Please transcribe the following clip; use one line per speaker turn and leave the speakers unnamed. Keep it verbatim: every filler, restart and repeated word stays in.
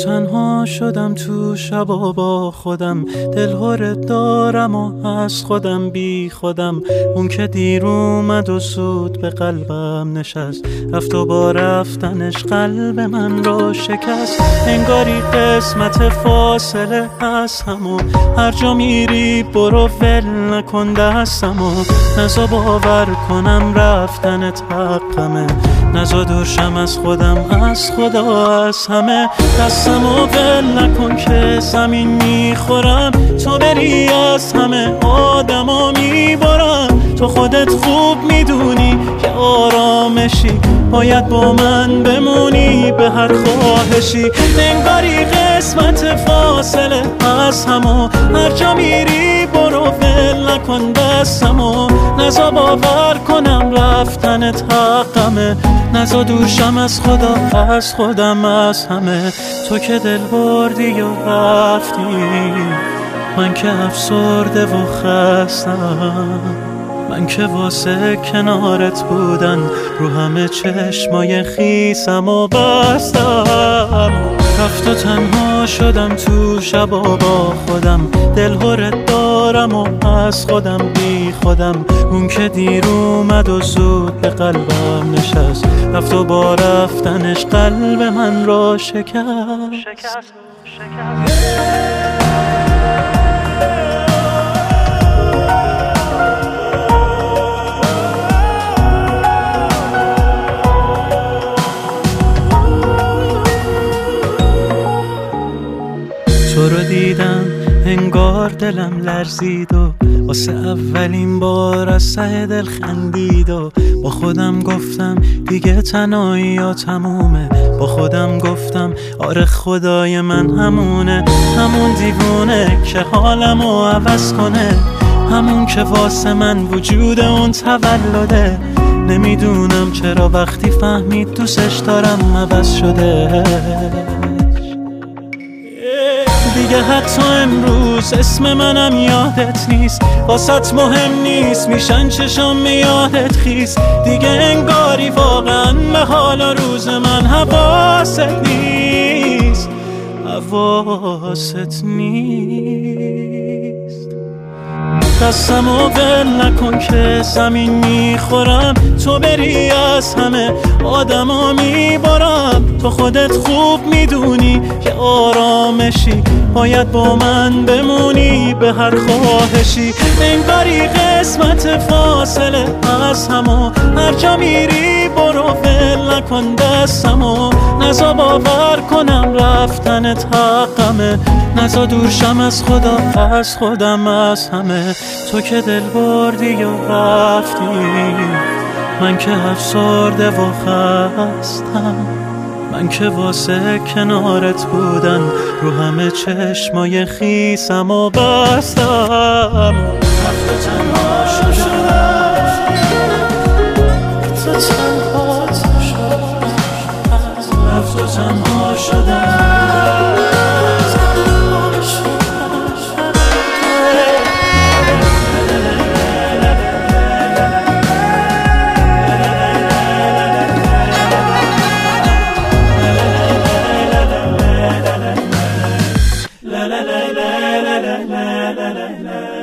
تنها شدم تو شبا با خودم، دلهره دارم و از خودم بی خودم. اون که دیر اومد و زود به قلبم نشست، رفت و با رفتنش قلب من را شکست. انگاری قسمت فاصله از همو، هر جا میری برو ول نکن دستمو. نزا باور کنم رفتنت حقمه، نزا دورشم از خودم، از خدا، از همه. دستمو ول نکن که زمین میخورم، تو بری از همه آدما میبارم. تو خودت خوب میدونی که آرامشی، باید با من بمونی به هر خواهشی. انگاری قسمت فاصله از همو، هر جا میری برو ول نکن دستمو. نزا باور کنم رفتنت حقمه، نزا دورشم از خدا، از خودم، از همه. تو که دل بردی و رفتی، من که افسرده و خستم. من که واسه کنارت بودن رو همه چشمای خیسم و بستم. رفت و تنها شدم تو شبا با خودم، دلهره دارم و از خودم بی خودم. اون که دیر اومد و زود به قلبم نشست، رفت و با رفتنش قلب من را شکست. شکست. شکست. تو رو دیدم انگار دلم لرزید و واسه اولین بار از ته دل خندید و با خودم گفتم دیگه تنهایی یا تمومه. با خودم گفتم آره خدای من همونه، همون دیوونه که حالمو عوض کنه، همون که واسه من وجود اون تولده. نمیدونم چرا وقتی فهمید دوستش دارم عوض شده. دیگه حتی امروز اسم منم یادت نیست، واسط مهم نیست میشن چشام یادت خیس. دیگه انگاری واقعا به حال روز من حواست نیست، حواست نیست. دستمو ول نکن که زمین میخورم، تو بری از همه آدما میبارم. تو خودت خوب میدونی که آرامشی، باید با من بمونی به هر خواهشی. انگاری قسمت فاصله از همو، هر جا میری برو ول نکن دستمو. نزا باور کنم رفتنت حقمه، نزا دورشم از خدا، از خودم، از همه. تو که دل بردی و رفتی، من که افسرده و خستم. من که واسه کنارت بودن رو همه چشمای خیسم و بستم. رفت و تنها شدم، تو تنها شدم، رفت و تنها شدم. La la la la la la la la la.